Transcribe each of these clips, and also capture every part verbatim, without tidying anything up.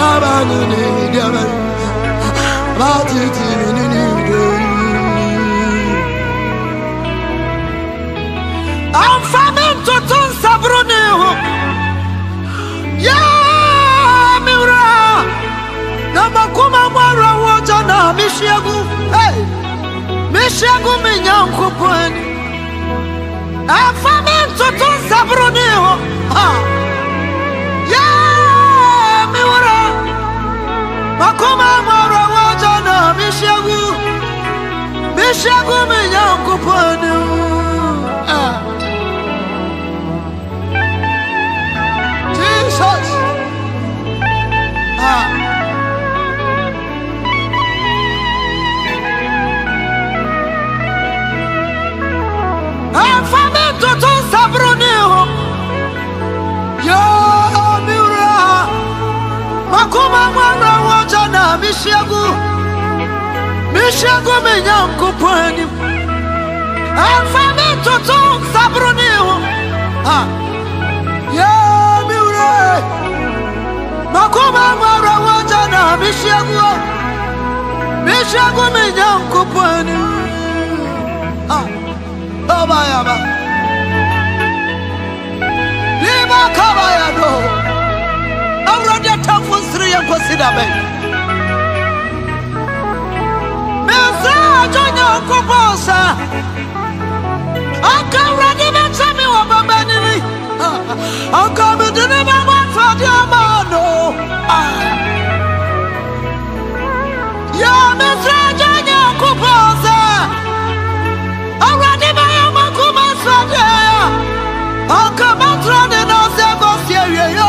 I'm famine to turn Sabrone. Yeah, Mira. Namakuma Mara Wajana, Mishagu. Hey, Mishagu Minyankupon. I'm famine to turn Sabrone. Yeah, Mira. Makuma Mara Wajana, Mishagu. Mishagu Minyankupon. Jesus. Ah. I'm famine to turn Sabrone. Yo, Mira. Makuma Mara Wajana, Mishagu. Mishagu Minyankupon. I'm famine to turn Sabrone. Ah. Yeah, Mira. Makuma Mara Wajana, Mishagu. Mishagu Minyankupon. Ah. Oh, my God. Lima Kabayado. I'm ready to talk for three and consider me. Mesa, join your Kubosa. I can't ready to tell me what my man is. I'll come to the number for the Amano. Yeah, Mesa, join your Kubosa. I'm ready to my Kubosa. I'll come out running on the Gosia.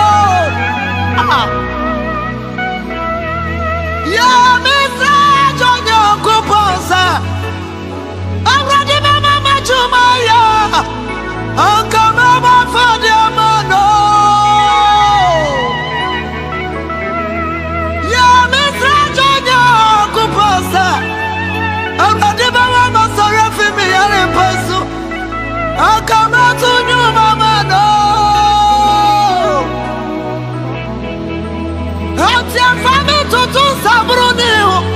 Yeah, Mesa, join your Kubosa. I'm ready to my Jumaya. I'll come out for the Amano. Yeah, Mesa, join your Kubosa. I'm ready to my Sarafi, me and Pasu. I'll come out to you, Mama. No, I'm family to do Sabrone.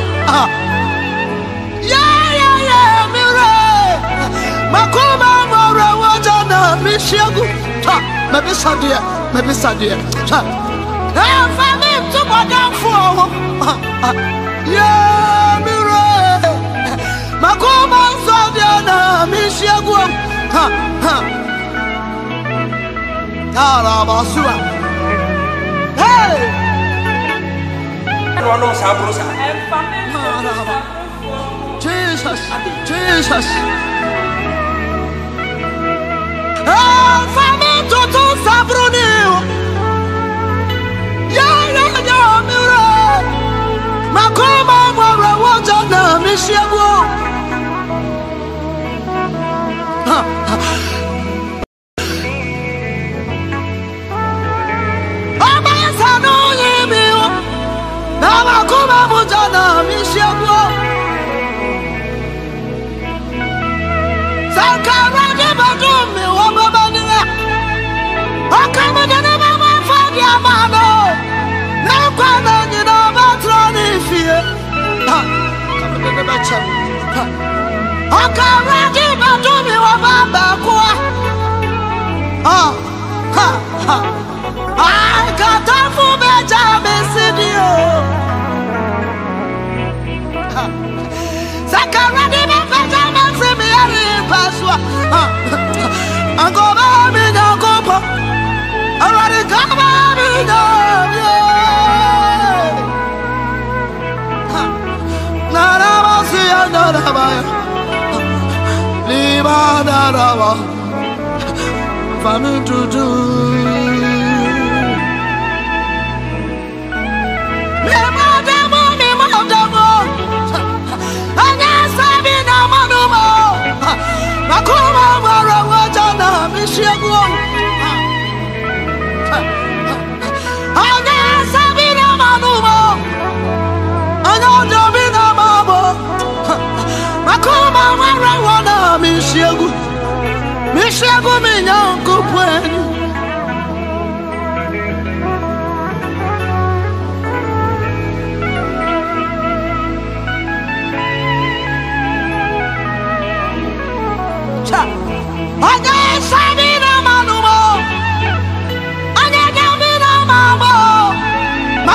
Yeah, yeah, yeah, Mira. Makuma Mara Wajana, Mishagu. Maybe Sadia, maybe Sadia. I'm family to Madame for. Yeah, Mira. Makuma Sadiana, Mishagu. Ha, ha. Tarabasua. Hey! Jesus, Jesus. I'm famine to do Sabrone. Yeah, yeah, yeah, Mira. Makuma Mara Wajana, Mishagu. Namakuma Mujana, Mishagu. Sakara de Badumi, Wababania. Akama de Mama Fadia Mano. Nakwana, you know, Batrani fear. Come to the Batcha. Akara de Badumi, Wababakua. Ah, ha, ha. I got a full Benjamin Sidio. Zakaradi Benjamin Simiari Pasua. I'm going to be no copa. I already got my video. Narabasi and Narabaya. Lima Naraba. Famine to do. Makuma Mara Wajana, Mishagu. Anya Sabina Manumo. Anya Domina Mabo. Makuma Mara Wana, Mishagu. Mishagu Minyankupon.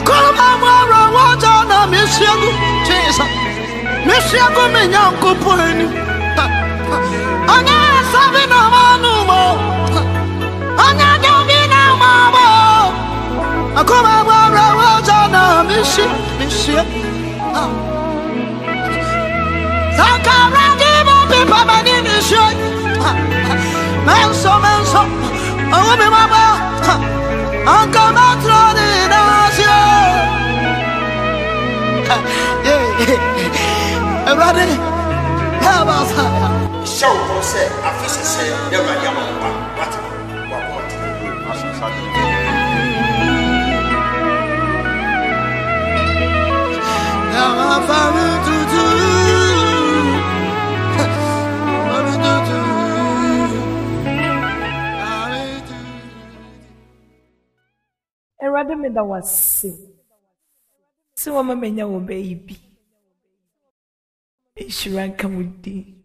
Akoma mwara waja na mishiagu Jesus mishiagu minyanku pweni anya sabi na manu mo anya gabi na mamo akoma mwara waja na mishi mishia Zakara gibo pipa mani mishia menso menso awo mi mama Anka matroni nasio Everybody How about that? Show for say official say never yama what what what Yama famu tutu Famu tutu Erade me da wase. Si wa ma menya wo baby. Ishira nka mudi.